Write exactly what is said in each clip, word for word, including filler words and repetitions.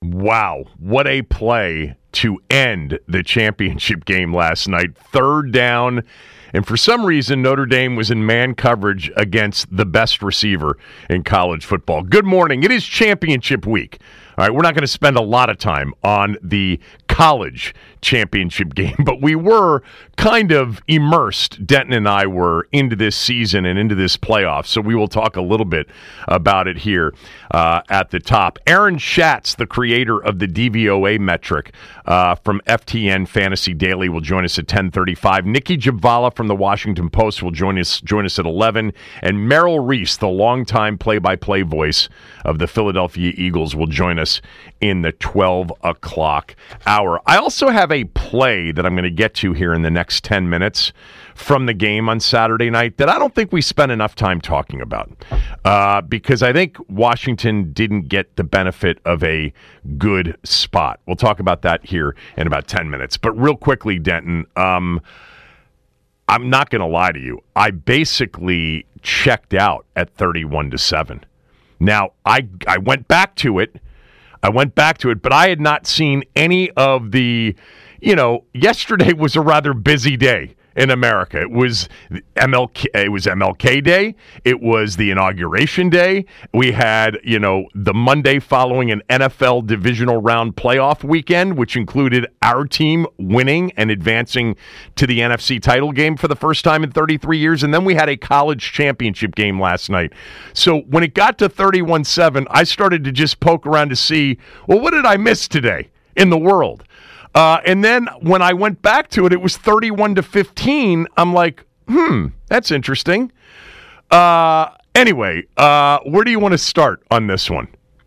Wow, what a play to end the championship game last night. Third down, and for some reason, Notre Dame was in man coverage against the best receiver in college football. Good morning. It is championship week. All right, we're not going to spend a lot of time on the college championship game, but we were kind of immersed, Denton and I were, into this season and into this playoff, so we will talk a little bit about it here uh, at the top. Aaron Schatz, the creator of the D V O A metric uh, from F T N Fantasy Daily, will join us at ten thirty-five. Nikki Javala from the Washington Post will join us join us at eleven, and Merrill Reese, the longtime play-by-play voice of the Philadelphia Eagles, will join us in the twelve o'clock hour. I also have a play that I'm going to get to here in the next ten minutes from the game on Saturday night that I don't think we spent enough time talking about uh, because I think Washington didn't get the benefit of a good spot. We'll talk about that here in about ten minutes. But real quickly, Denton, um, I'm not going to lie to you. I basically checked out at thirty-one to seven. Now, I I went back to it. I went back to it, but I had not seen any of the, you know, yesterday was a rather busy day in America. It was M L K, it was M L K Day. It was the inauguration day. We had, you know, the Monday following an N F L divisional round playoff weekend, which included our team winning and advancing to the N F C title game for the first time in thirty-three years. And then we had a college championship game last night. So when it got to thirty-one seven, I started to just poke around to see, well, what did I miss today in the world? Uh, and then when I went back to it, it was thirty-one to fifteen. I'm like, hmm, that's interesting. Uh, anyway, uh, where do you want to start on this one?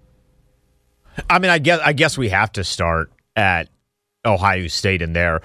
I mean, I guess I guess we have to start at Ohio State and they're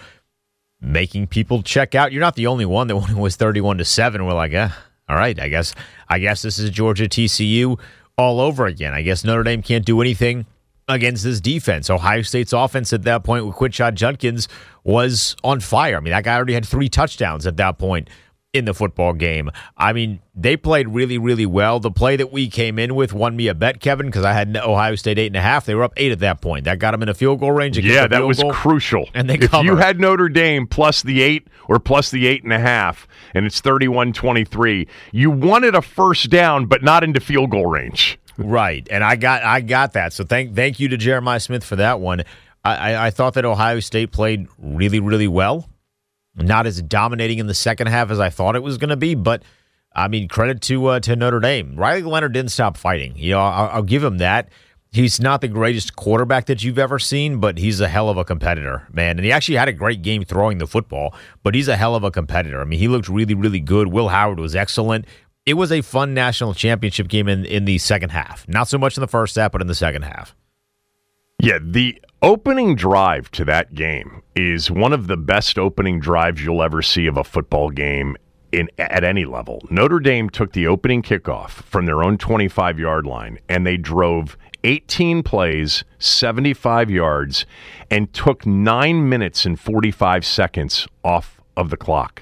making people check out. You're not the only one that when it was thirty-one to seven, we're like, eh, all right, I guess I guess this is Georgia T C U all over again. I guess Notre Dame can't do anything against this defense. Ohio State's offense at that point with Quinshon Judkins was on fire. I mean, that guy already had three touchdowns at that point in the football game. I mean, they played really, really well. The play that we came in with won me a bet, Kevin, because I had Ohio State eight and a half. They were up eight at that point. That got them in a field goal range. Yeah, that was crucial. And they if covered. You had Notre Dame plus the eight or plus the eight and a half, and it's thirty-one twenty-three, you wanted a first down, but not into field goal range. Right, and I got I got that. So thank thank you to Jeremiah Smith for that one. I, I, I thought that Ohio State played really, really well. Not as dominating in the second half as I thought it was going to be, but I mean, credit to uh, to Notre Dame. Riley Leonard didn't stop fighting. You know, I'll, I'll give him that. He's not the greatest quarterback that you've ever seen, but he's a hell of a competitor, man. And he actually had a great game throwing the football, but he's a hell of a competitor. I mean, he looked really, really good. Will Howard was excellent. It was a fun national championship game in, in the second half. Not so much in the first half, but in the second half. Yeah, the opening drive to that game is one of the best opening drives you'll ever see of a football game in at any level. Notre Dame took the opening kickoff from their own twenty-five-yard line, and they drove eighteen plays, seventy-five yards, and took nine minutes and forty-five seconds off of the clock.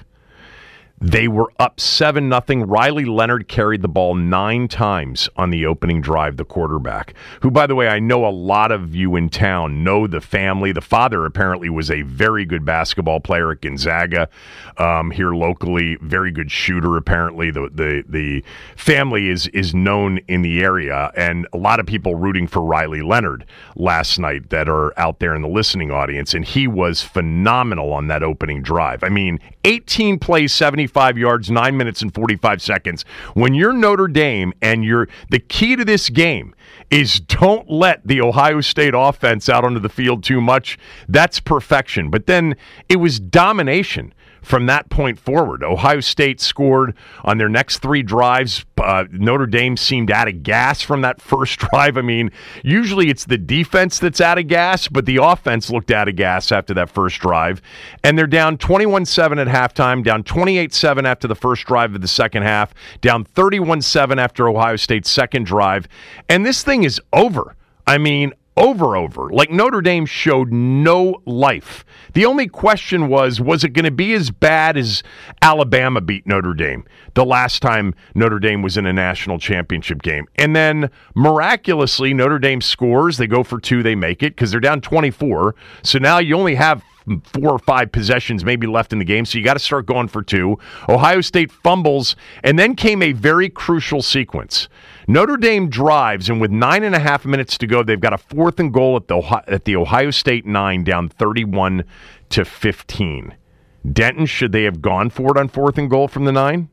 They were up seven nothing. Riley Leonard carried the ball nine times on the opening drive, the quarterback, who, by the way, I know a lot of you in town know the family. The father apparently was a very good basketball player at Gonzaga um, here locally, very good shooter apparently. The the the family is is known in the area, and a lot of people rooting for Riley Leonard last night that are out there in the listening audience, and he was phenomenal on that opening drive. I mean, eighteen plays, seventy-five yards, nine minutes and forty-five seconds. When you're Notre Dame and you're the key to this game is don't let the Ohio State offense out onto the field too much. That's perfection. But then it was domination from that point forward. Ohio State scored on their next three drives. Uh, Notre Dame seemed out of gas from that first drive. I mean, usually it's the defense that's out of gas, but the offense looked out of gas after that first drive. And they're down twenty-one seven at halftime, down twenty-eight seven after the first drive of the second half, down thirty-one seven after Ohio State's second drive. And this thing is over. I mean, over, over. Like Notre Dame showed no life. The only question was, was it going to be as bad as Alabama beat Notre Dame the last time Notre Dame was in a national championship game? And then miraculously, Notre Dame scores. They go for two. They make it because they're down twenty-four. So now you only have four or five possessions maybe left in the game, so you got to start going for two. Ohio State fumbles, and then came a very crucial sequence. Notre Dame drives, and with nine and a half minutes to go, they've got a fourth and goal at the Ohio, at the Ohio State nine, down thirty-one to fifteen. Denton, should they have gone for it on fourth and goal from the nine?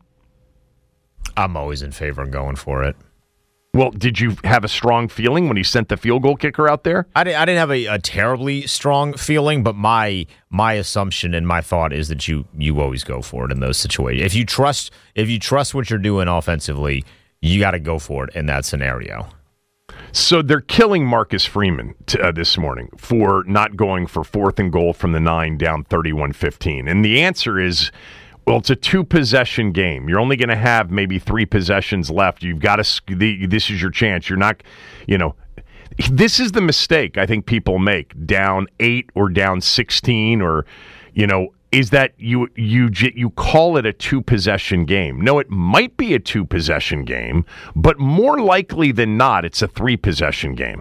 I'm always in favor of going for it. Well, did you have a strong feeling when he sent the field goal kicker out there? I didn't, I didn't have a, a terribly strong feeling, but my my assumption and my thought is that you you always go for it in those situations. If you trust if you trust what you're doing offensively, you got to go for it in that scenario. So they're killing Marcus Freeman t- uh, this morning for not going for fourth and goal from the nine, down thirty-one fifteen. And the answer is, well, it's a two-possession game. You're only going to have maybe three possessions left. You've got to. The, this is your chance. You're not, you know. This is the mistake I think people make. Down eight or down sixteen, or, you know, is that you you you call it a two-possession game. No, it might be a two-possession game, but more likely than not, it's a three-possession game.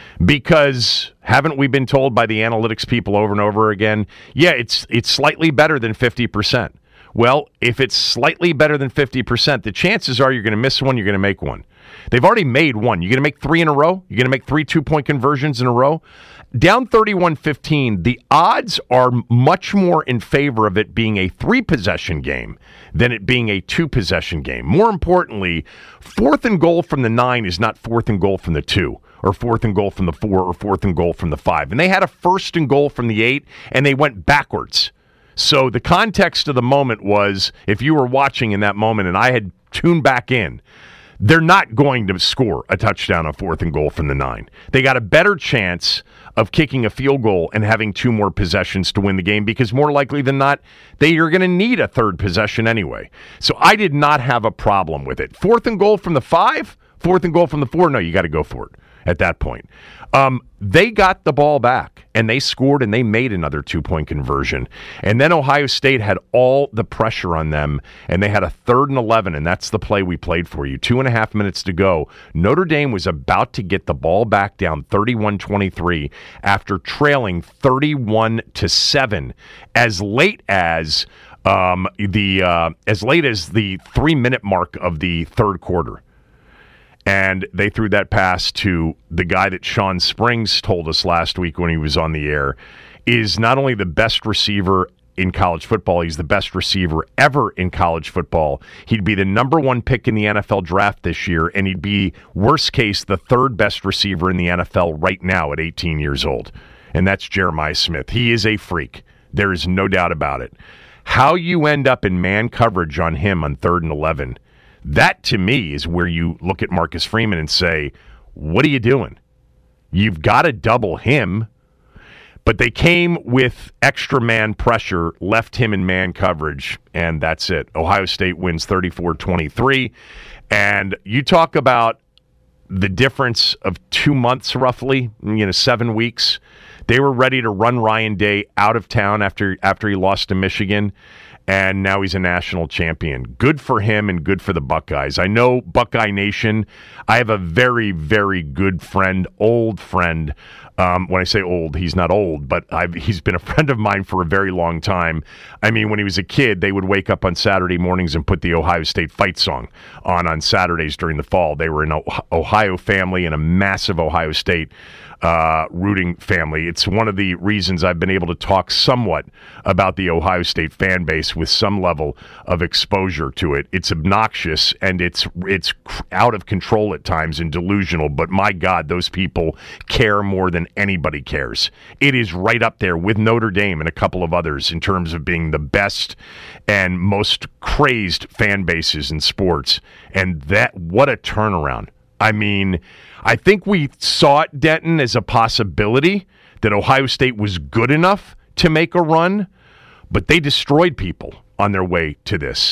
Because haven't we been told by the analytics people over and over again, yeah, it's it's slightly better than fifty percent. Well, if it's slightly better than fifty percent, the chances are you're going to miss one, you're going to make one. They've already made one. You're going to make three in a row? You're going to make three two-point conversions in a row? Down thirty-one fifteen, the odds are much more in favor of it being a three-possession game than it being a two-possession game. More importantly, fourth and goal from the nine is not fourth and goal from the two, or fourth and goal from the four, or fourth and goal from the five. And they had a first and goal from the eight, and they went backwards. So the context of the moment was, if you were watching in that moment and I had tuned back in, they're not going to score a touchdown on fourth and goal from the nine. They got a better chance of kicking a field goal and having two more possessions to win the game because more likely than not, they are going to need a third possession anyway. So I did not have a problem with it. Fourth and goal from the five, fourth and goal from the four, no, you got to go for it at that point. Um, they got the ball back, and they scored, and they made another two-point conversion. And then Ohio State had all the pressure on them, and they had a third and eleven, and that's the play we played for you. Two and a half minutes to go. Notre Dame was about to get the ball back down thirty-one twenty-three after trailing thirty-one to seven as late as um, the uh, as late as the three-minute mark of the third quarter. And they threw that pass to the guy that Sean Springs told us last week when he was on the air is not only the best receiver in college football, he's the best receiver ever in college football. He'd be the number one pick in the N F L draft this year, and he'd be, worst case, the third best receiver in the N F L right now at eighteen years old. And that's Jeremiah Smith. He is a freak. There is no doubt about it. How you end up in man coverage on him on third and eleven, that, to me, is where you look at Marcus Freeman and say, what are you doing? You've got to double him. But they came with extra man pressure, left him in man coverage, and that's it. Ohio State wins thirty-four twenty-three. And you talk about the difference of two months, roughly, you know, seven weeks. They were ready to run Ryan Day out of town after after he lost to Michigan. And now he's a national champion. Good for him and good for the Buckeyes. I know Buckeye Nation. I have a very, very good friend, old friend. Um, when I say old, he's not old, but I've, he's been a friend of mine for a very long time. I mean, when he was a kid, they would wake up on Saturday mornings and put the Ohio State fight song on on Saturdays during the fall. They were an Ohio family and a massive Ohio State uh, rooting family. It's one of the reasons I've been able to talk somewhat about the Ohio State fan base with some level of exposure to it. It's obnoxious and it's it's out of control at times and delusional, but my God, those people care more than anybody cares. It is right up there with Notre Dame and a couple of others in terms of being the best and most crazed fan bases in sports. And that, what a turnaround. I mean, I think we saw it, Denton, as a possibility that Ohio State was good enough to make a run, but they destroyed people on their way to this.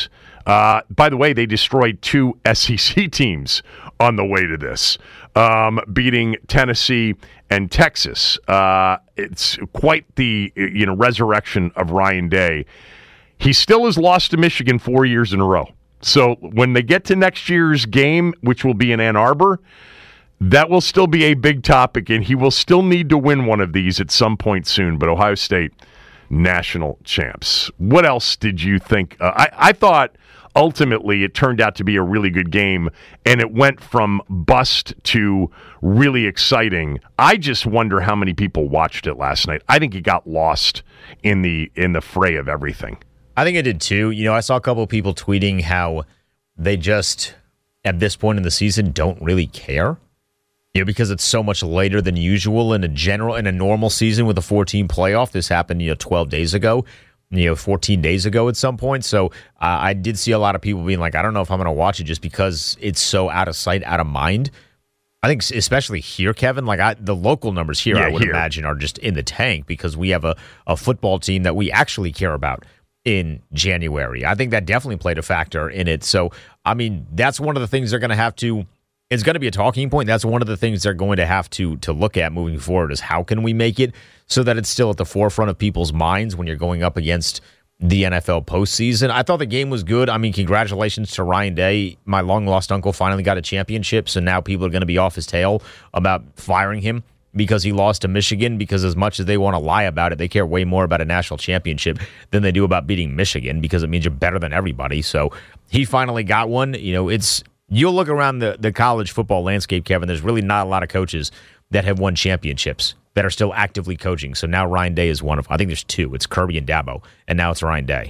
Uh, by the way, they destroyed two S E C teams on the way to this, um, beating Tennessee and Texas. Uh, it's quite the you know resurrection of Ryan Day. He still has lost to Michigan four years in a row. So when they get to next year's game, which will be in Ann Arbor, that will still be a big topic, and he will still need to win one of these at some point soon. But Ohio State, national champs. What else did you think? Uh, I, I thought ultimately it turned out to be a really good game, and it went from bust to really exciting. I just wonder how many people watched it last night. I think it got lost in the in the fray of everything. I think it did too. You know, I saw a couple of people tweeting how they just, at this point in the season, don't really care. You know, because it's so much later than usual in a general, in a normal season with a four-team playoff. This happened, you know, twelve days ago, you know, fourteen days ago at some point. So uh, I did see a lot of people being like, I don't know if I'm going to watch it just because it's so out of sight, out of mind. I think especially here, Kevin, like I, the local numbers here, yeah, I would here. imagine are just in the tank because we have a, a football team that we actually care about in January. I think that definitely played a factor in it. So, I mean, that's one of the things they're going to have to, it's going to be a talking point. That's one of the things they're going to have to to look at moving forward is how can we make it so that it's still at the forefront of people's minds when you're going up against the N F L postseason. I thought the game was good. I mean, congratulations to Ryan Day. My long-lost uncle finally got a championship, so now people are going to be off his tail about firing him because he lost to Michigan, because as much as they want to lie about it, they care way more about a national championship than they do about beating Michigan because it means you're better than everybody. So he finally got one. You know, it's you'll look around the, the college football landscape, Kevin, there's really not a lot of coaches that have won championships that are still actively coaching. So now Ryan Day is one of, I think there's two. It's Kirby and Dabo, and now it's Ryan Day.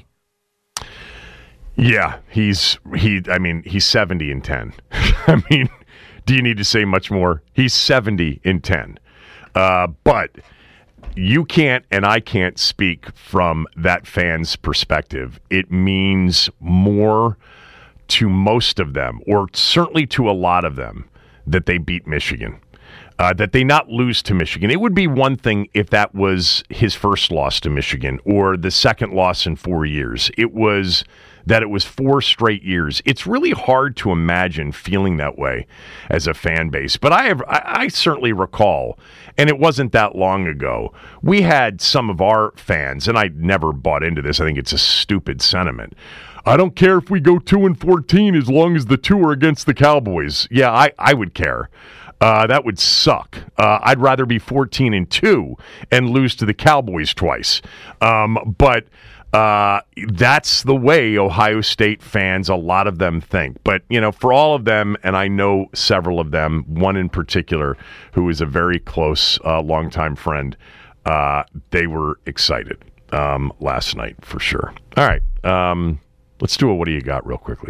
Yeah, he's, he. I mean, he's seventy and ten. I mean, do you need to say much more? He's seventy and ten. Uh, but you can't and I can't speak from that fan's perspective. It means more to most of them, or certainly to a lot of them, that they beat Michigan, uh, that they not lose to Michigan. It would be one thing if that was his first loss to Michigan or the second loss in four years. It was that it was four straight years. It's really hard to imagine feeling that way as a fan base. But I have, I, I certainly recall, and it wasn't that long ago, we had some of our fans, and I never bought into this. I think it's a stupid sentiment. I don't care if we go two and fourteen as long as the two are against the Cowboys. Yeah, I, I would care. Uh, that would suck. Uh, I'd rather be fourteen and two and lose to the Cowboys twice. Um, but uh, that's the way Ohio State fans, a lot of them think. But, you know, for all of them, and I know several of them, one in particular who is a very close, uh, longtime friend, uh, they were excited um, last night for sure. All right. Um, let's do a what do you got real quickly.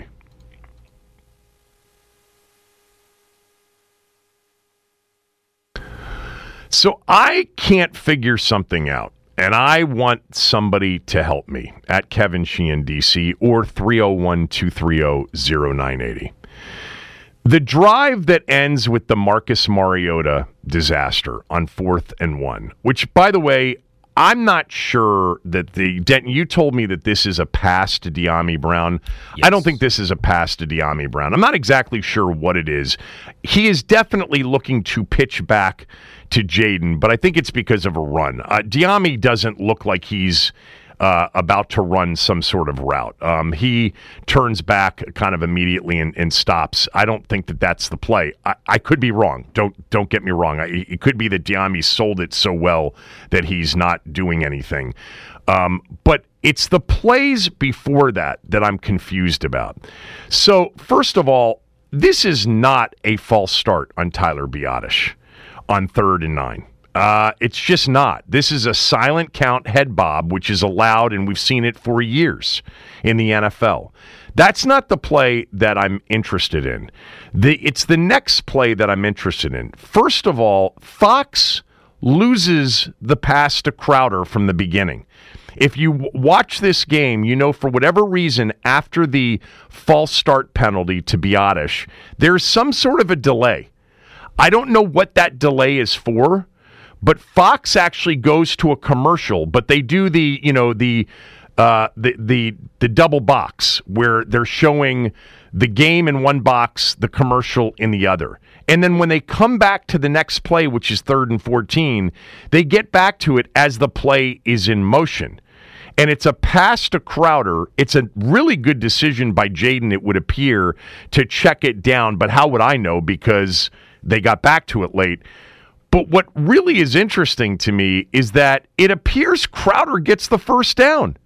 So I can't figure something out, and I want somebody to help me at Kevin Sheehan, D C, or three oh one, two three oh, oh nine eight oh. The drive that ends with the Marcus Mariota disaster on fourth and one, which, by the way, I'm not sure that the Denton, you told me that this is a pass to De'Ami Brown. Yes. I don't think this is a pass to De'Ami Brown. I'm not exactly sure what it is. He is definitely looking to pitch back to Jaden, but I think it's because of a run. Uh, De'Ami doesn't look like he's uh, about to run some sort of route. Um, he turns back kind of immediately and, and stops. I don't think that that's the play. I, I could be wrong. Don't don't get me wrong. I, it could be that De'Ami sold it so well that he's not doing anything. Um, but it's the plays before that that I'm confused about. So, first of all, this is not a false start on Tyler Biadasz on third and nine. Uh, it's just not. This is a silent count head bob, which is allowed, and we've seen it for years in the N F L. That's not the play that I'm interested in. The, it's the next play that I'm interested in. First of all, Fox loses the pass to Crowder from the beginning. If you w- watch this game, you know for whatever reason, after the false start penalty to Biadasz, there's some sort of a delay. I don't know what that delay is for, but Fox actually goes to a commercial, but they do the, you know, the uh, the the the double box where they're showing the game in one box, the commercial in the other. And then when they come back to the next play, which is third and fourteen, they get back to it as the play is in motion. And it's a pass to Crowder. It's a really good decision by Jayden, it would appear, to check it down. But how would I know? Because they got back to it late. But what really is interesting to me is that it appears Crowder gets the first down.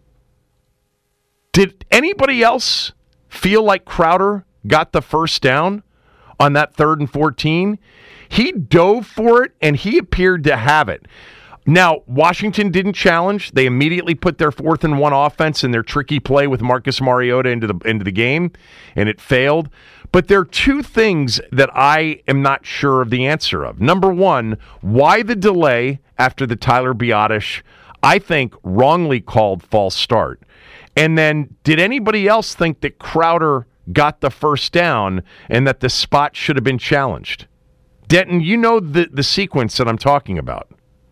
Did anybody else feel like Crowder got the first down on that third and fourteen? He dove for it, and he appeared to have it. Now, Washington didn't challenge. They immediately put their fourth and one offense and their tricky play with Marcus Mariota into the into the game, and it failed. But there are two things that I am not sure of the answer of. Number one, why the delay after the Tyler Biadasz, I think, wrongly called false start? And then, did anybody else think that Crowder got the first down and that the spot should have been challenged? Denton, you know the, the sequence that I'm talking about.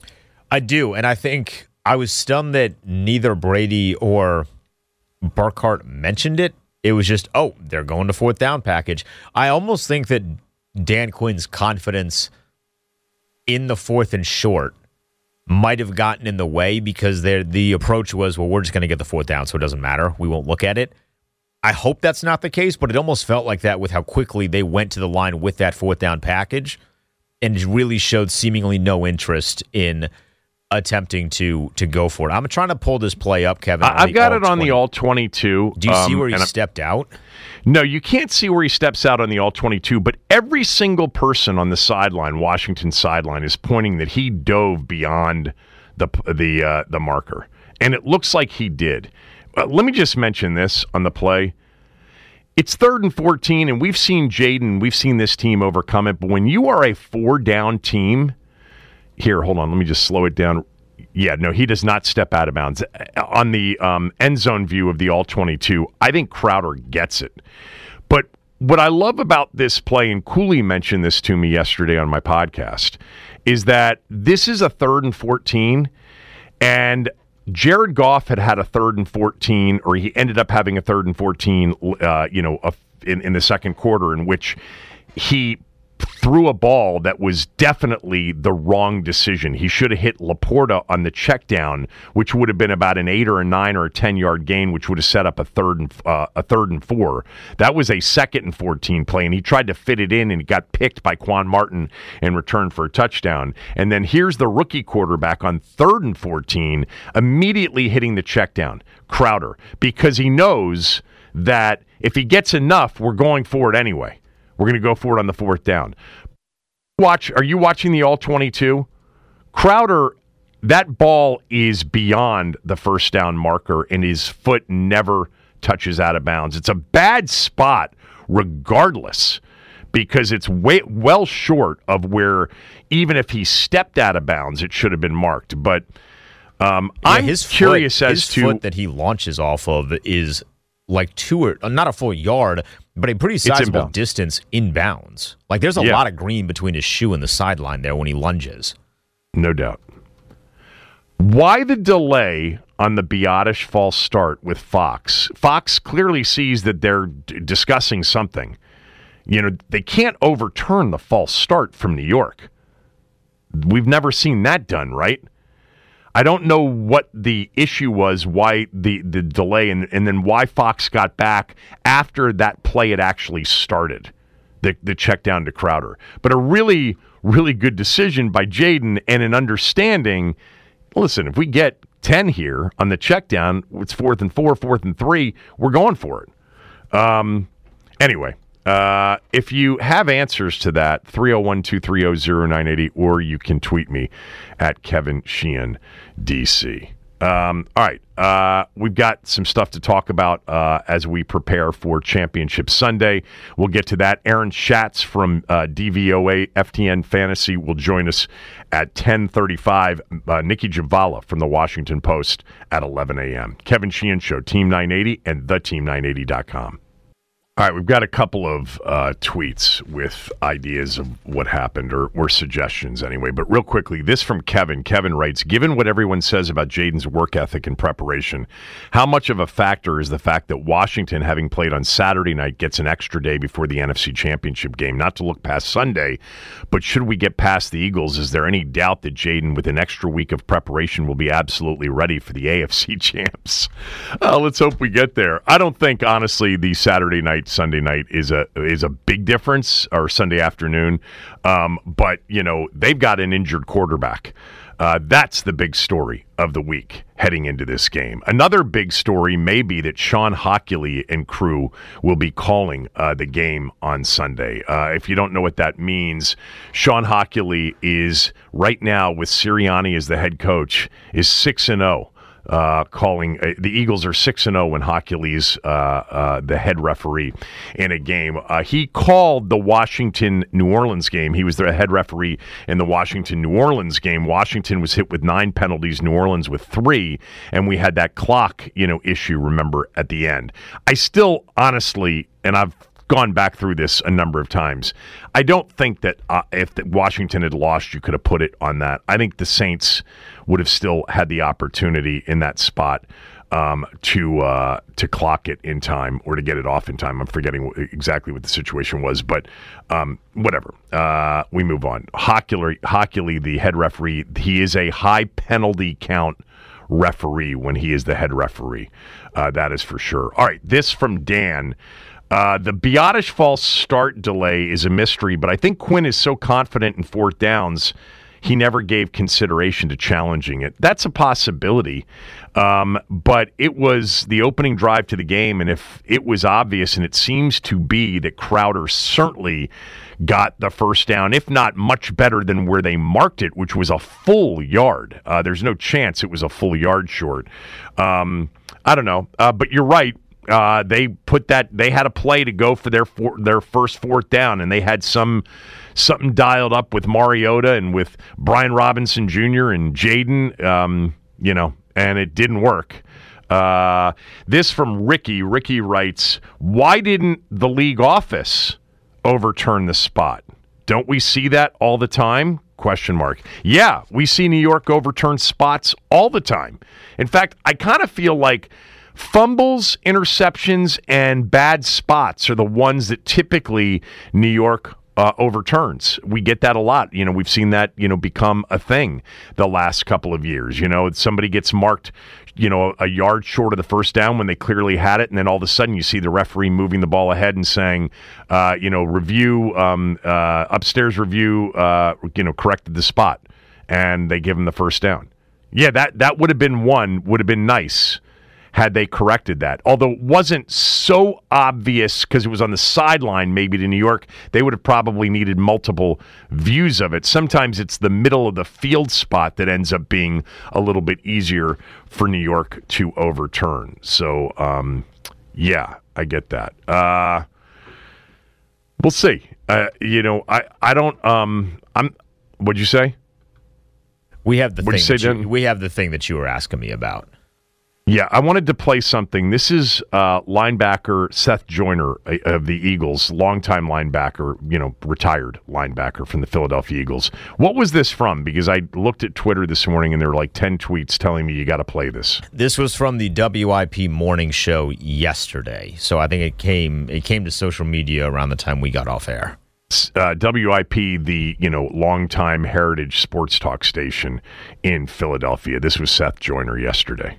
I do, and I think I was stunned that neither Brady or Burkhardt mentioned it. It was just, oh, they're going to fourth down package. I almost think that Dan Quinn's confidence in the fourth and short might have gotten in the way because the approach was, well, we're just going to get the fourth down, so it doesn't matter. We won't look at it. I hope that's not the case, but it almost felt like that with how quickly they went to the line with that fourth down package and really showed seemingly no interest in attempting to to go for it. I'm trying to pull this play up, Kevin. I've got it on the all twenty-two. Do you see um, where he stepped out? No, you can't see where he steps out on the all twenty-two, but every single person on the sideline, Washington sideline, is pointing that he dove beyond the the uh, the marker, and it looks like he did. Uh, let me just mention this on the play. It's third and fourteen, and we've seen Jayden, we've seen this team overcome it, but when you are a four-down team, here, hold on, let me just slow it down. Yeah, no, he does not step out of bounds. On the um, end zone view of the all twenty-two, I think Crowder gets it. But what I love about this play, and Cooley mentioned this to me yesterday on my podcast, is that this is a third and fourteen, and Jared Goff had had a third and fourteen, or he ended up having a third and fourteen, uh, you know, a, in, in the second quarter, in which he threw a ball that was definitely the wrong decision. He should have hit Laporta on the check down, which would have been about an eight or a nine or a ten yard gain, which would have set up a third and uh, a third and four. That was a second and fourteen play, and he tried to fit it in, and he got picked by Quan Martin and returned for a touchdown. And then here's the rookie quarterback on third and fourteen, immediately hitting the check down, Crowder, because he knows that if he gets enough, we're going for it anyway. We're going to go for it on the fourth down. Watch. Are you watching the all twenty-two? Crowder, that ball is beyond the first down marker, and his foot never touches out of bounds. It's a bad spot regardless, because it's way, well short of where, even if he stepped out of bounds, it should have been marked. But um, yeah, I'm his curious foot, as his to... foot that he launches off of is like two or not a full yard, but a pretty sizable distance inbounds. Like there's a yeah. lot of green between his shoe and the sideline there when he lunges. No doubt. Why the delay on the Biadasz false start with Fox? Fox clearly sees that they're d- discussing something. You know, they can't overturn the false start from New York. We've never seen that done, right? I don't know what the issue was, why the, the delay, and, and then why Fox got back after that play had actually started, the, the check down to Crowder. But a really, really good decision by Jayden, and an understanding, listen, if we get ten here on the check down, it's fourth and four, fourth and three, we're going for it. Um, anyway. Uh, if you have answers to that, three oh one, two three oh, oh nine eight oh, or you can tweet me at Kevin Sheehan, D C. Um, all right. Uh, we've got some stuff to talk about uh, as we prepare for Championship Sunday. We'll get to that. Aaron Schatz from uh, D V O A F T N Fantasy will join us at ten thirty-five. Uh, Nikki Javala from the Washington Post at eleven a.m. Kevin Sheehan Show, Team nine eighty and the team nine eighty dot com. All right, we've got a couple of uh, tweets with ideas of what happened, or, or suggestions anyway. But real quickly, this from Kevin. Kevin writes, given what everyone says about Jaden's work ethic and preparation, how much of a factor is the fact that Washington, having played on Saturday night, gets an extra day before the N F C Championship game? Not to look past Sunday, but should we get past the Eagles, is there any doubt that Jaden, with an extra week of preparation, will be absolutely ready for the A F C champs? Uh, let's hope we get there. I don't think, honestly, the Saturday night Sunday night is a is a big difference, or Sunday afternoon. Um, but, you know, they've got an injured quarterback. Uh, that's the big story of the week heading into this game. Another big story may be that Sean Hockley and crew will be calling uh, the game on Sunday. Uh, if you don't know what that means, Sean Hockley is right now, with Sirianni as the head coach, is six and oh. Uh, calling uh, the Eagles are six and zero when Hockley's uh, uh, the head referee in a game. Uh, he called the Washington New Orleans game. He was the head referee in the Washington New Orleans game. Washington was hit with nine penalties, New Orleans with three, and we had that clock, you know, issue. Remember at the end. I still honestly, and I've gone back through this a number of times, I don't think that uh, if the Washington had lost, you could have put it on that. I think the Saints would have still had the opportunity in that spot um, to uh, to clock it in time, or to get it off in time. I'm forgetting what, exactly what the situation was, but um, whatever. Uh, we move on. Hockley, Hockley, the head referee, he is a high penalty count referee when he is the head referee. Uh, that is for sure. All right, this from Dan. Uh, the Biotish false start delay is a mystery, but I think Quinn is so confident in fourth downs, he never gave consideration to challenging it. That's a possibility, um, but it was the opening drive to the game, and if it was obvious, and it seems to be, that Crowder certainly got the first down, if not much better than where they marked it, which was a full yard. Uh, there's no chance it was a full yard short. Um, I don't know, uh, but you're right. Uh, they put that. They had a play to go for their for, their first fourth down, and they had some something dialed up with Mariota and with Brian Robinson Junior and Jaden. Um, you know, and it didn't work. Uh, this from Ricky. Ricky writes, "Why didn't the league office overturn the spot? Don't we see that all the time?" Question mark. Yeah, we see New York overturn spots all the time. In fact, I kind of feel like fumbles, interceptions, and bad spots are the ones that typically New York uh, overturns. We get that a lot. You know, we've seen that, you know, become a thing the last couple of years. You know, somebody gets marked, you know, a yard short of the first down when they clearly had it, and then all of a sudden you see the referee moving the ball ahead and saying, uh, you know, review, um, uh, upstairs review, uh, you know, corrected the spot, and they give him the first down. Yeah, that, that would have been one, would have been nice had they corrected that. Although it wasn't so obvious because it was on the sideline maybe to New York, they would have probably needed multiple views of it. Sometimes it's the middle of the field spot that ends up being a little bit easier for New York to overturn. So, um, yeah, I get that. Uh, we'll see. Uh, you know, I, I don't, um, I'm, what'd you say? We have the What'd thing you say, that you, Dan? we have the thing that you were asking me about. Yeah, I wanted to play something. This is uh, linebacker Seth Joyner uh, of the Eagles, longtime linebacker, you know, retired linebacker from the Philadelphia Eagles. What was this from? Because I looked at Twitter this morning and there were like ten tweets telling me you got to play this. This was from the W I P morning show yesterday. So I think it came it came to social media around the time we got off air. Uh, W I P, the, you know, longtime heritage sports talk station in Philadelphia. This was Seth Joyner yesterday.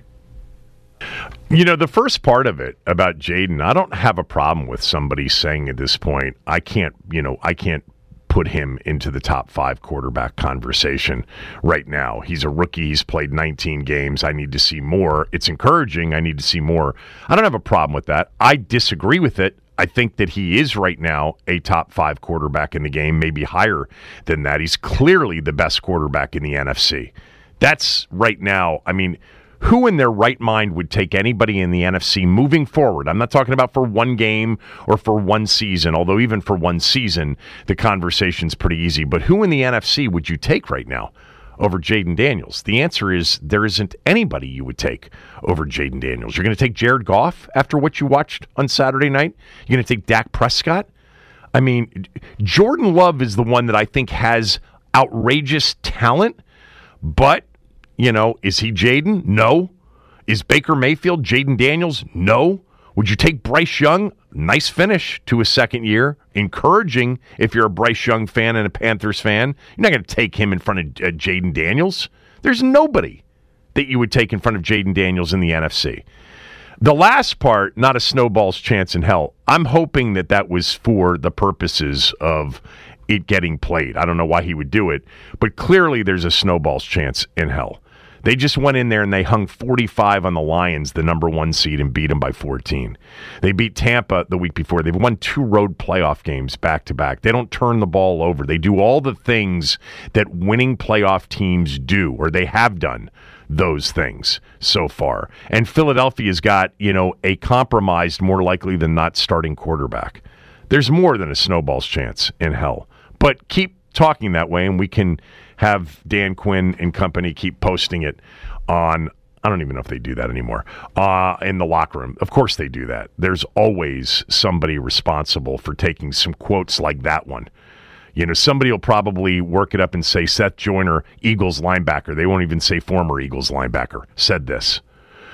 You know, the first part of it about Jaden, I don't have a problem with somebody saying at this point, I can't, you know, I can't put him into the top five quarterback conversation right now. He's a rookie. He's played nineteen games. I need to see more. It's encouraging. I need to see more. I don't have a problem with that. I disagree with it. I think that he is right now a top five quarterback in the game, maybe higher than that. He's clearly the best quarterback in the N F C. That's right now, I mean, who in their right mind would take anybody in the N F C moving forward? I'm not talking about for one game or for one season, although even for one season, the conversation's pretty easy. But who in the N F C would you take right now over Jaden Daniels? The answer is there isn't anybody you would take over Jaden Daniels. You're going to take Jared Goff after what you watched on Saturday night? You're going to take Dak Prescott? I mean, Jordan Love is the one that I think has outrageous talent, but, you know, is he Jaden? No. Is Baker Mayfield Jaden Daniels? No. Would you take Bryce Young? Nice finish to his second year. Encouraging if you're a Bryce Young fan and a Panthers fan. You're not going to take him in front of uh, Jaden Daniels. There's nobody that you would take in front of Jaden Daniels in the N F C. The last part, not a snowball's chance in hell. I'm hoping that that was for the purposes of it getting played. I don't know why he would do it, but clearly there's a snowball's chance in hell. They just went in there and they hung forty-five on the Lions, the number one seed, and beat them by fourteen. They beat Tampa the week before. They've won two road playoff games back to back. They don't turn the ball over. They do all the things that winning playoff teams do, or they have done those things so far. And Philadelphia's got, you know, a compromised, more likely than not, starting quarterback. There's more than a snowball's chance in hell. But keep talking that way, and we can have Dan Quinn and company keep posting it on, I don't even know if they do that anymore, uh, in the locker room. Of course they do that. There's always somebody responsible for taking some quotes like that one. You know, somebody will probably work it up and say Seth Joyner, Eagles linebacker. They won't even say former Eagles linebacker, said this.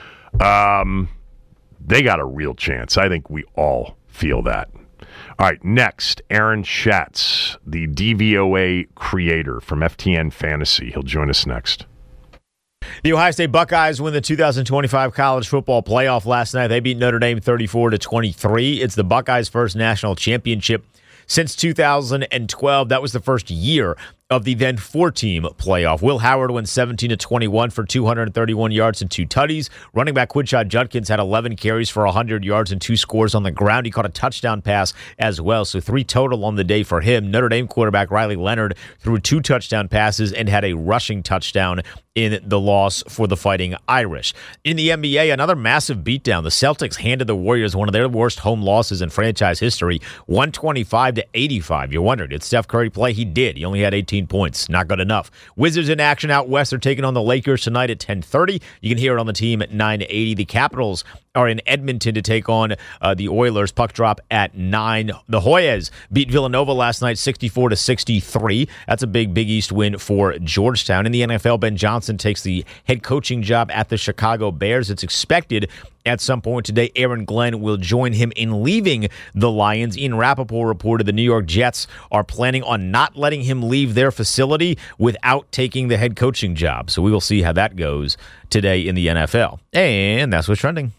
Um, they got a real chance. I think we all feel that. All right, next, Aaron Schatz, the D V O A creator from F T N Fantasy. He'll join us next. The Ohio State Buckeyes win the two thousand twenty-five college football playoff last night. They beat Notre Dame thirty-four to twenty-three. It's the Buckeyes' first national championship since two thousand twelve. That was the first year of the then four-team playoff. Will Howard went seventeen to twenty-one for two hundred thirty-one yards and two tutties. Running back Quinshon Judkins had eleven carries for one hundred yards and two scores on the ground. He caught a touchdown pass as well, so three total on the day for him. Notre Dame quarterback Riley Leonard threw two touchdown passes and had a rushing touchdown in the loss for the Fighting Irish. In the N B A, another massive beatdown. The Celtics handed the Warriors one of their worst home losses in franchise history, one twenty-five to eighty-five. You wondered, did Steph Curry play? He did. He only had eighteen points. Not good enough. Wizards in action out west are taking on the Lakers tonight at ten thirty. You can hear it on the team at nine eighty. The Capitals are in Edmonton to take on uh, the Oilers. Puck drop at nine. The Hoyas beat Villanova last night sixty-four to sixty-three. That's a big Big East win for Georgetown. In the N F L, Ben Johnson takes the head coaching job at the Chicago Bears. It's expected at some point today Aaron Glenn will join him in leaving the Lions. Ian Rappaport reported the New York Jets are planning on not letting him leave their facility without taking the head coaching job. So we will see how that goes today in the N F L. And that's what's trending.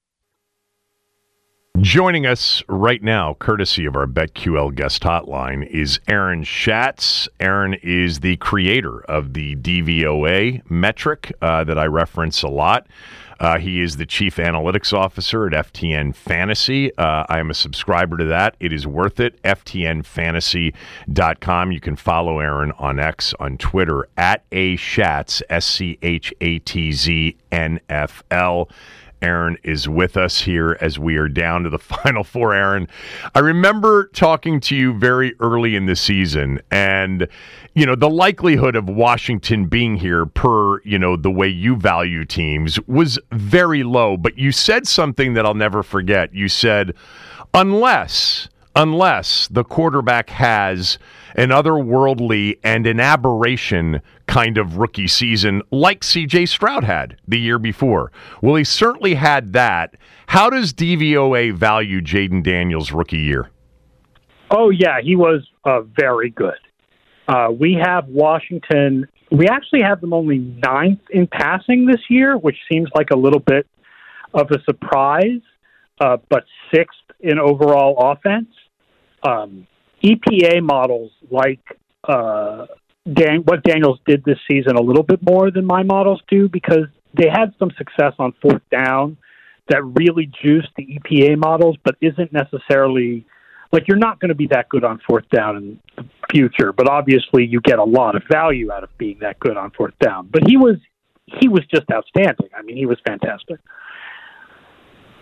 Joining us right now, courtesy of our BetQL guest hotline, is Aaron Schatz. Aaron is the creator of the D V O A metric uh, that I reference a lot. Uh, he is the chief analytics officer at F T N Fantasy. Uh, I am a subscriber to that. It is worth it. F T N fantasy dot com. You can follow Aaron on X, on Twitter, at A Schatz, S C H A T Z N F L. Aaron is with us here as we are down to the Final Four. Aaron, I remember talking to you very early in the season, and, you know, the likelihood of Washington being here per, you know, the way you value teams was very low. But you said something that I'll never forget. You said, unless, unless the quarterback has an otherworldly and an aberration kind of rookie season like C J Stroud had the year before. Well, he certainly had that. How does D V O A value Jaden Daniels' rookie year? Oh, yeah, he was uh, very good. Uh, we have Washington. We actually have them only ninth in passing this year, which seems like a little bit of a surprise, uh, but sixth in overall offense. Um, E P A models like uh, Dan, what Daniels did this season a little bit more than my models do, because they had some success on fourth down that really juiced the E P A models, but isn't necessarily like you're not going to be that good on fourth down in the future. But obviously, you get a lot of value out of being that good on fourth down. But he was he was just outstanding. I mean, he was fantastic.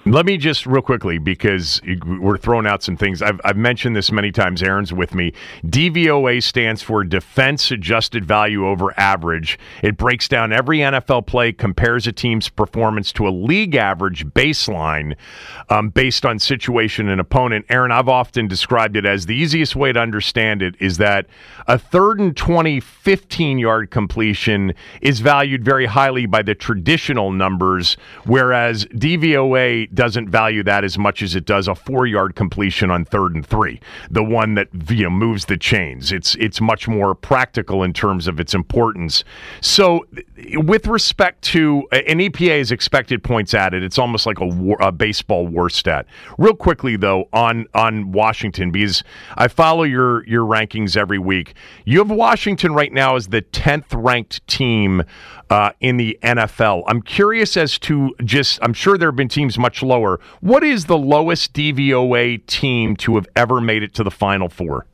Let me just real quickly, because we're throwing out some things. I've, I've mentioned this many times. Aaron's with me. D V O A stands for Defense Adjusted Value Over Average. It breaks down every N F L play, compares a team's performance to a league average baseline um, based on situation and opponent. Aaron, I've often described it as the easiest way to understand it is that a third and twenty fifteen-yard completion is valued very highly by the traditional numbers, whereas D V O A doesn't value that as much as it does a four-yard completion on third and three, the one that you know, moves the chains. It's it's much more practical in terms of its importance. So with respect to an E P A's expected points added, it's almost like a, war, a baseball war stat. Real quickly, though, on, on Washington, because I follow your, your rankings every week. You have Washington right now as the tenth ranked team uh, in the N F L. I'm curious as to just, I'm sure there have been teams much lower. What is the lowest D V O A team to have ever made it to the Final Four?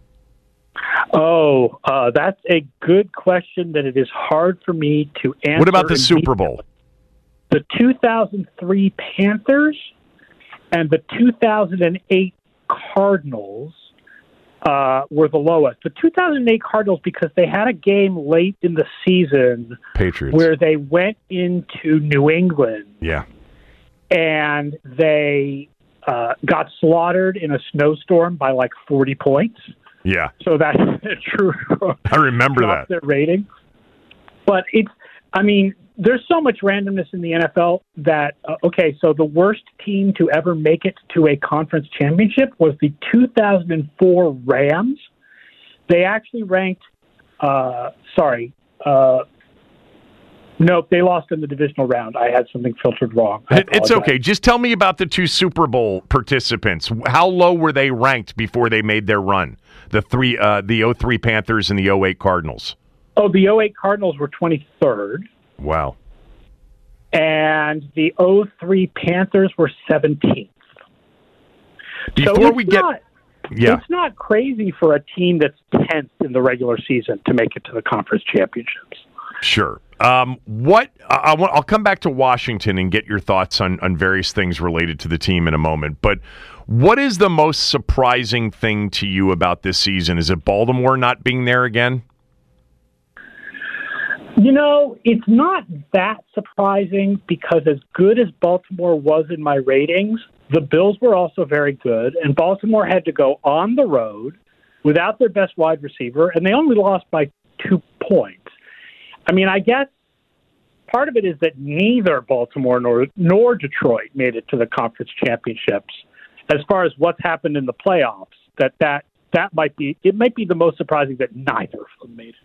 Oh, uh, that's a good question that it is hard for me to answer. What about the Super Bowl? The two thousand three Panthers and the two thousand eight Cardinals uh, were the lowest. The two thousand eight Cardinals, because they had a game late in the season Patriots, where they went into New England. Yeah. And they uh, got slaughtered in a snowstorm by like forty points. Yeah. So that's true. I remember that. Their rating. But it's, I mean, there's so much randomness in the N F L that, uh, okay, so the worst team to ever make it to a conference championship was the two thousand four Rams. They actually ranked, uh, sorry, uh, nope, they lost in the divisional round. I had something filtered wrong. It's okay. Just tell me about the two Super Bowl participants. How low were they ranked before they made their run? The three, uh, the oh three Panthers and the oh eight Cardinals. Oh, the oh eight Cardinals were twenty-third. Wow. And the oh three Panthers were seventeenth. Before so we get... Not, yeah. It's not crazy for a team that's tenth in the regular season to make it to the conference championships. Sure. Um, what I, I want, I'll come back to Washington and get your thoughts on, on various things related to the team in a moment. But what is the most surprising thing to you about this season? Is it Baltimore not being there again? You know, it's not that surprising because as good as Baltimore was in my ratings, the Bills were also very good, and Baltimore had to go on the road without their best wide receiver, and they only lost by two points. I mean, I guess part of it is that neither Baltimore nor nor Detroit made it to the conference championships. As far as what's happened in the playoffs, that that, that might be it might be the most surprising that neither of them made it.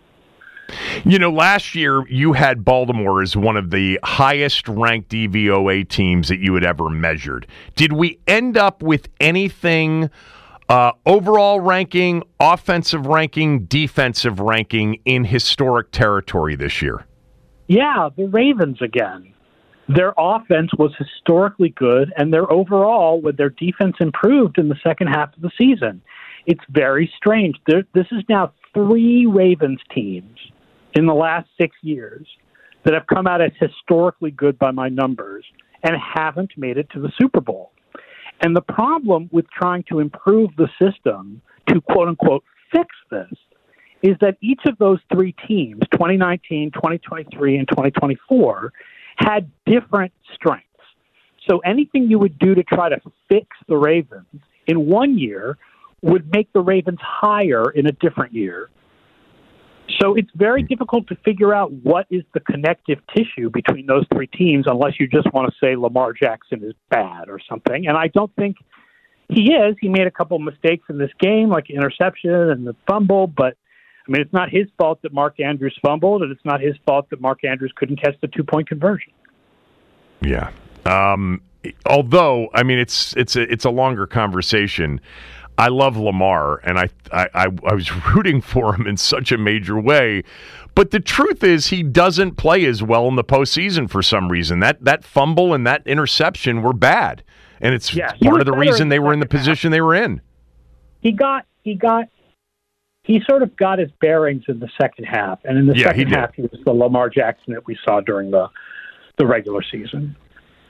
You know, last year you had Baltimore as one of the highest-ranked D V O A teams that you had ever measured. Did we end up with anything uh, overall ranking, offensive ranking, defensive ranking in historic territory this year? Yeah, the Ravens again. Their offense was historically good, and their overall, with their defense improved in the second half of the season. It's very strange. There, this is now three Ravens teams in the last six years that have come out as historically good by my numbers and haven't made it to the Super Bowl. And the problem with trying to improve the system to, quote-unquote, fix this is that each of those three teams, twenty nineteen, twenty twenty-three, and twenty twenty-four, had different strengths. So anything you would do to try to fix the Ravens in one year would make the Ravens higher in a different year. So it's very difficult to figure out what is the connective tissue between those three teams unless you just want to say Lamar Jackson is bad or something. And I don't think he is. He made a couple of mistakes in this game, like interception and the fumble, but I mean, it's not his fault that Mark Andrews fumbled, and it's not his fault that Mark Andrews couldn't catch the two-point conversion. Yeah. Um, although, I mean, it's it's a, it's a longer conversation. I love Lamar, and I, I, I was rooting for him in such a major way. But the truth is he doesn't play as well in the postseason for some reason. That that fumble and that interception were bad, and it's yeah, part of the reason they were in the position they were in. He got he got he sort of got his bearings in the second half, and in the yeah, second he half he was the Lamar Jackson that we saw during the the regular season.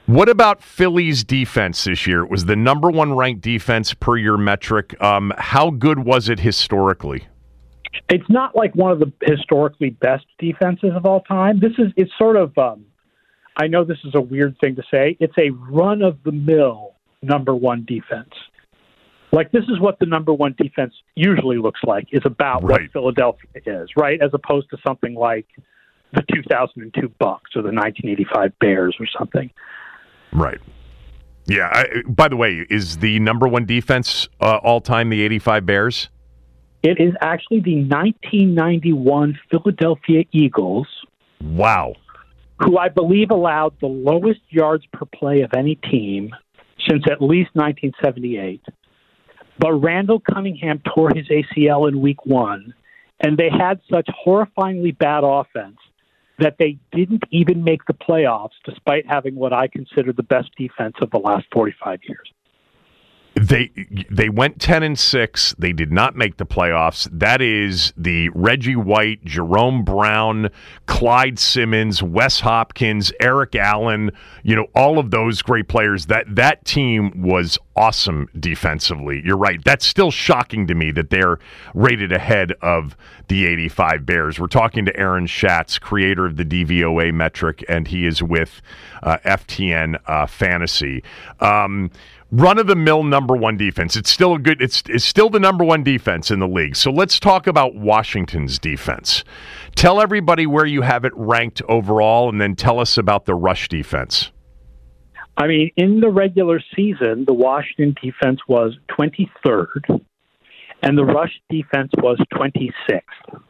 What about Philly's defense this year? It was the number one ranked defense per your metric. Um, how good was it historically? It's not like one of the historically best defenses of all time. This is, it's sort of, um, I know this is a weird thing to say. It's a run-of-the-mill number one defense. Like, this is what the number one defense usually looks like, is about right. what Philadelphia is, right? As opposed to something like the two thousand two Bucks or the nineteen eighty-five Bears or something. Right. Yeah. I, by the way, is the number one defense uh, all-time the eighty-five Bears? It is actually the nineteen ninety-one Philadelphia Eagles. Wow. Who I believe allowed the lowest yards per play of any team since at least nineteen seventy-eight. But Randall Cunningham tore his A C L in week one, and they had such horrifyingly bad offense that they didn't even make the playoffs despite having what I consider the best defense of the last forty-five years. They they went ten and six. They did not make the playoffs. That is the Reggie White, Jerome Brown, Clyde Simmons, Wes Hopkins, Eric Allen, you know, all of those great players. That that team was awesome defensively. You're right. That's still shocking to me that they're rated ahead of the eighty-five Bears. We're talking to Aaron Schatz, creator of the D V O A metric, and he is with uh, F T N uh, Fantasy. Um, Run-of-the-mill number one defense. It's still a good. It's it's still the number one defense in the league. So let's talk about Washington's defense. Tell everybody where you have it ranked overall, and then tell us about the rush defense. I mean, in the regular season, the Washington defense was twenty-third, and the rush defense was twenty-sixth.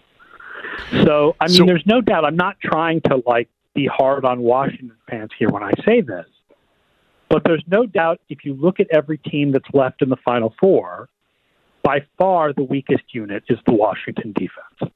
So, I mean, so, there's no doubt. I'm not trying to like be hard on Washington fans here when I say this. But there's no doubt if you look at every team that's left in the Final Four, by far the weakest unit is the Washington defense.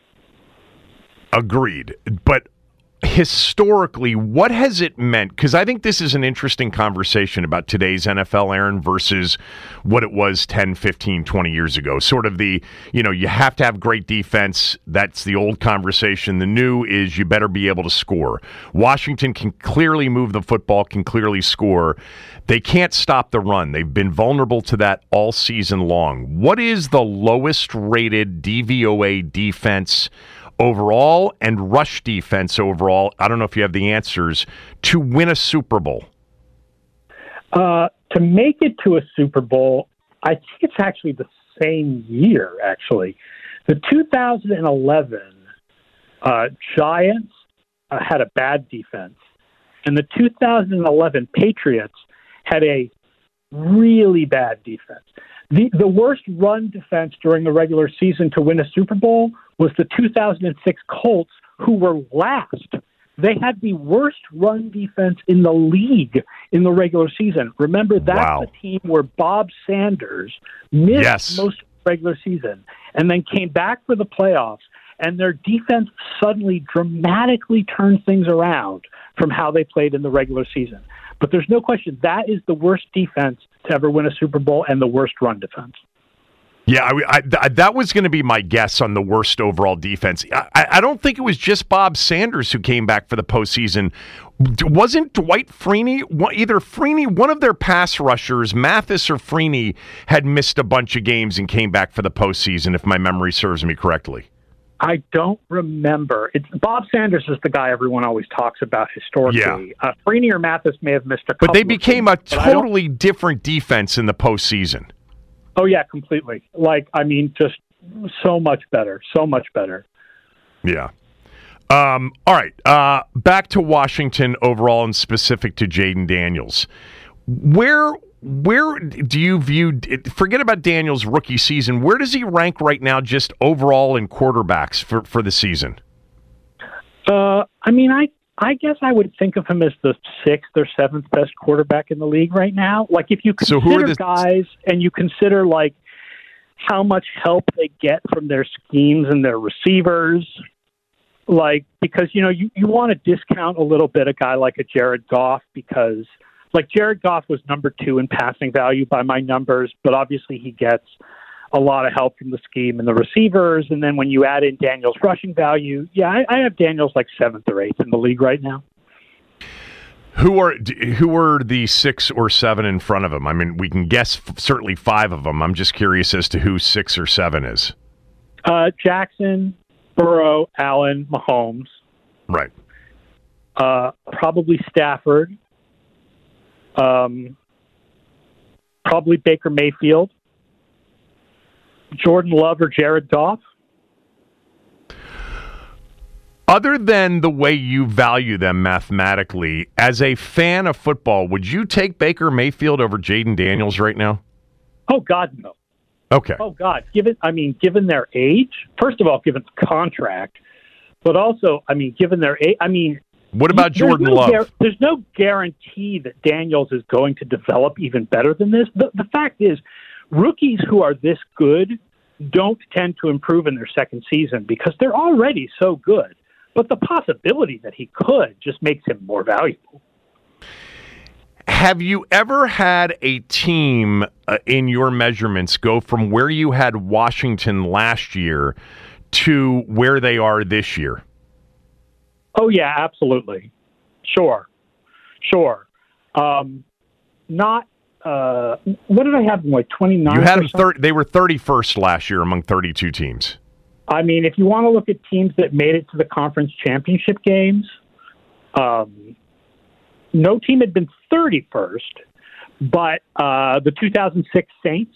Agreed. But historically, what has it meant? Because I think this is an interesting conversation about today's N F L, Aaron, versus what it was ten, fifteen, twenty years ago. Sort of the, you know, you have to have great defense. That's the old conversation. The new is you better be able to score. Washington can clearly move the football, can clearly score. They can't stop the run. They've been vulnerable to that all season long. What is the lowest rated D V O A defense overall and rush defense overall? I don't know if you have the answers to win a Super Bowl. Uh, to make it to a Super Bowl, I think it's actually the same year, actually. The two thousand eleven uh, Giants uh, had a bad defense, and the two thousand eleven Patriots had a really bad defense. The the worst run defense during the regular season to win a Super Bowl was the two thousand six Colts, who were last. They had the worst run defense in the league in the regular season. Remember, that's wow. the team where Bob Sanders missed yes. most of the regular season and then came back for the playoffs, and their defense suddenly dramatically turned things around from how they played in the regular season. But there's no question that is the worst defense to ever win a Super Bowl and the worst run defense. Yeah, I, I, th- that was going to be my guess on the worst overall defense. I, I don't think it was just Bob Sanders who came back for the postseason. Wasn't Dwight Freeney, either Freeney, one of their pass rushers, Mathis or Freeney, had missed a bunch of games and came back for the postseason, if my memory serves me correctly? I don't remember. It's Bob Sanders is the guy everyone always talks about historically. Yeah. Uh, Freeney or Mathis may have missed a couple. But they became of a games, totally different defense in the postseason. Oh, yeah, completely. Like, I mean, just so much better, so much better. Yeah. Um, all right. Uh, back to Washington overall and specific to Jayden Daniels. Where where do you view, forget about Daniels' rookie season, where does he rank right now just overall in quarterbacks for, for the season? Uh, I mean, I I guess I would think of him as the sixth or seventh best quarterback in the league right now. Like, if you consider so who are the guys and you consider, like, how much help they get from their schemes and their receivers, like, because, you know, you, you want to discount a little bit a guy like a Jared Goff because, like, Jared Goff was number two in passing value by my numbers, but obviously he gets a lot of help from the scheme and the receivers. And then when you add in Daniels' rushing value, yeah, I, I have Daniels like seventh or eighth in the league right now. Who are who are the six or seven in front of him? I mean, we can guess f- certainly five of them. I'm just curious as to who six or seven is. Uh, Jackson, Burrow, Allen, Mahomes. Right. Uh, probably Stafford. Um, probably Baker Mayfield. Jordan Love or Jared Goff. Other than the way you value them mathematically, as a fan of football, would you take Baker Mayfield over Jaden Daniels right now? Oh, God, no. Okay. Oh, God. Given, I mean, given their age, first of all, given the contract, but also, I mean, given their age, I mean, what about there's Jordan no Love? Gar- there's no guarantee that Daniels is going to develop even better than this. The, the fact is, rookies who are this good don't tend to improve in their second season because they're already so good. But the possibility that he could just makes him more valuable. Have you ever had a team uh, in your measurements go from where you had Washington last year to where they are this year? Oh, yeah, absolutely. Sure. Sure. Um, not, uh, what did I have them, like twenty-nine? You had them thirty, they were thirty-first last year among thirty-two teams. I mean, if you want to look at teams that made it to the conference championship games, um, no team had been thirty-first, but uh, the two thousand six Saints,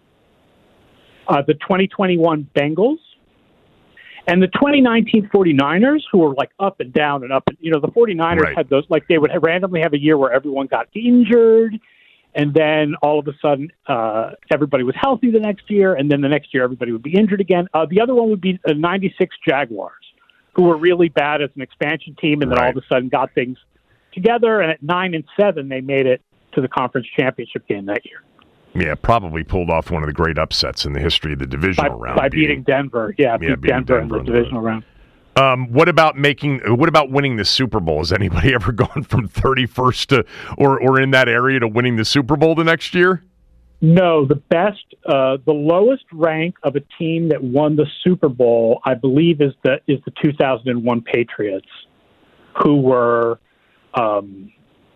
uh, the twenty twenty-one Bengals, and the twenty nineteen 49ers, who were like up and down and up. And, you know, the 49ers Right. had those, like they would have randomly have a year where everyone got injured. And then all of a sudden, uh, everybody was healthy the next year, and then the next year everybody would be injured again. Uh, the other one would be the ninety-six Jaguars, who were really bad as an expansion team, and then Right. all of a sudden got things together. And at nine and seven, they made it to the conference championship game that year. Yeah, probably pulled off one of the great upsets in the history of the By, divisional round. by beating Denver. Yeah, beat beating Denver, Denver in in the the- divisional round. Um, what about making? What about winning the Super Bowl? Has anybody ever gone from thirty-first to or or in that area to winning the Super Bowl the next year? No, the best, uh, the lowest rank of a team that won the Super Bowl, I believe, is the is the two thousand one Patriots, who were, um,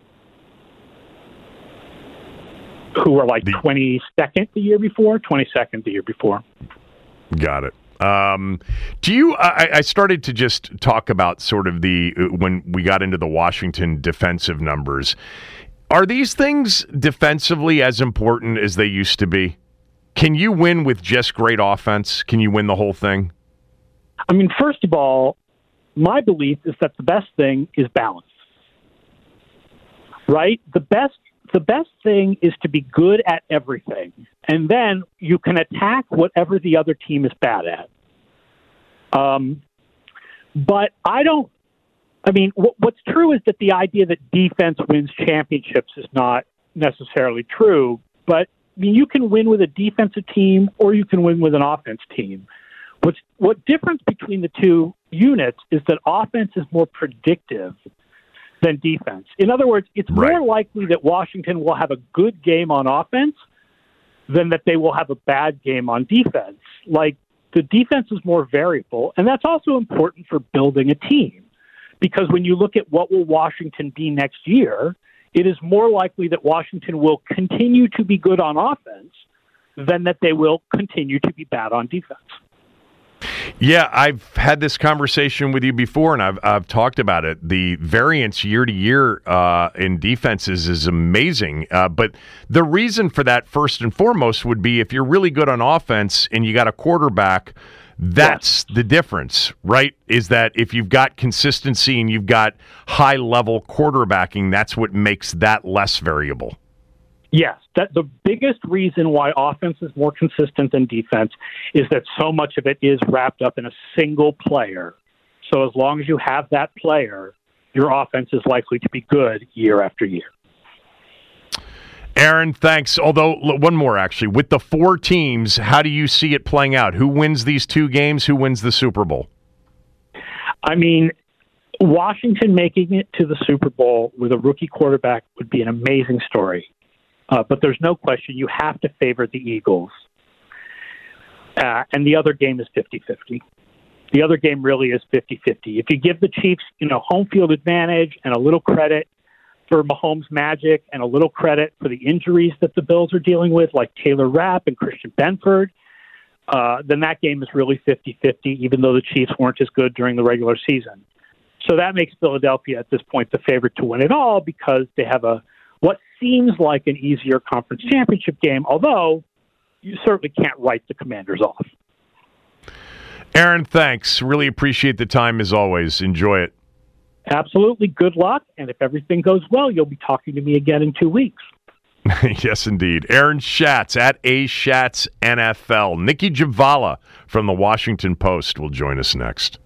who were like The- twenty-second the year before, twenty-second the year before. Got it. Um, do you? I, I started to just talk about sort of the when we got into the Washington defensive numbers. Are these things defensively as important as they used to be? Can you win with just great offense? Can you win the whole thing? I mean, first of all, my belief is that the best thing is balance. Right? The best the best thing is to be good at everything, and then you can attack whatever the other team is bad at. Um, but I don't. I mean, what, what's true is that the idea that defense wins championships is not necessarily true. But I mean, you can win with a defensive team, or you can win with an offense team. What's what difference between the two units is that offense is more predictive than defense. In other words, it's Right. more likely that Washington will have a good game on offense than that they will have a bad game on defense. Like, the defense is more variable, and that's also important for building a team. Because when you look at what will Washington be next year, it is more likely that Washington will continue to be good on offense than that they will continue to be bad on defense. Yeah, I've had this conversation with you before, and I've I've talked about it. The variance year to year uh, in defenses is amazing. Uh, but the reason for that, first and foremost, would be if you're really good on offense and you got a quarterback, that's yes. the difference, right? Is that if you've got consistency and you've got high level quarterbacking, that's what makes that less variable. Yes, that the biggest reason why offense is more consistent than defense is that so much of it is wrapped up in a single player. So as long as you have that player, your offense is likely to be good year after year. Aaron, thanks. Although, one more actually. With the four teams, how do you see it playing out? Who wins these two games? Who wins the Super Bowl? I mean, Washington making it to the Super Bowl with a rookie quarterback would be an amazing story. Uh, but there's no question you have to favor the Eagles. Uh, and the other game is fifty-fifty. The other game really is fifty-fifty. If you give the Chiefs, you know, home field advantage and a little credit for Mahomes' magic and a little credit for the injuries that the Bills are dealing with, like Taylor Rapp and Christian Benford, uh, then that game is really fifty-fifty, even though the Chiefs weren't as good during the regular season. So that makes Philadelphia at this point the favorite to win it all because they have a what seems like an easier conference championship game, although you certainly can't write the Commanders off. Aaron, thanks. Really appreciate the time as always. Enjoy it. Absolutely. Good luck. And if everything goes well, you'll be talking to me again in two weeks. Yes, indeed. Aaron Schatz at A Schatz N F L. Nikki Javala from the Washington Post will join us next.